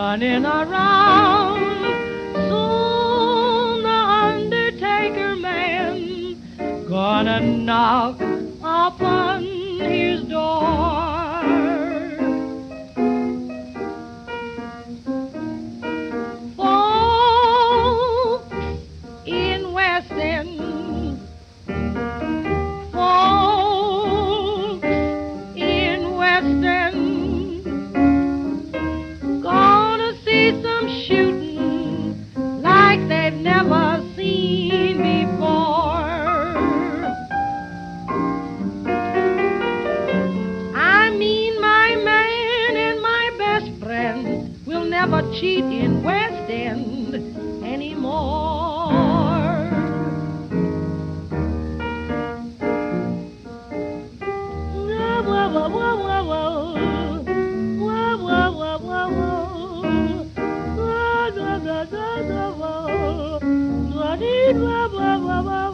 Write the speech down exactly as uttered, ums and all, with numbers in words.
running around. Soon the undertaker man gonna knock upon his door. Folks in West End, folks in West End, gonna see some shooting like they've never seen before. I mean, my man and my best friend will never cheat in West End anymore. Whoa, whoa, whoa, whoa, whoa. Whoa, whoa, whoa, whoa, whoa. Whoa, whoa, whoa, whoa, whoa. Whoa, whoa, whoa, whoa.